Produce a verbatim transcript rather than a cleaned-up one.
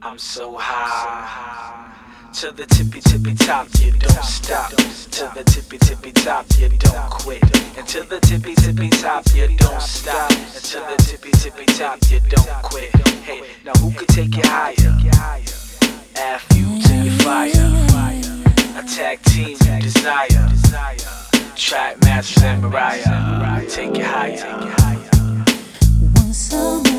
I'm so high. To the tippy tippy top, you don't stop. To the tippy tippy top, you don't quit. And to the tippy tippy top, you don't stop. And to the tippy tippy top, you don't quit. Hey, now who could take you higher? F you to your fire. A tag team you desire. Track Masters and Mariah. Take you higher. Once a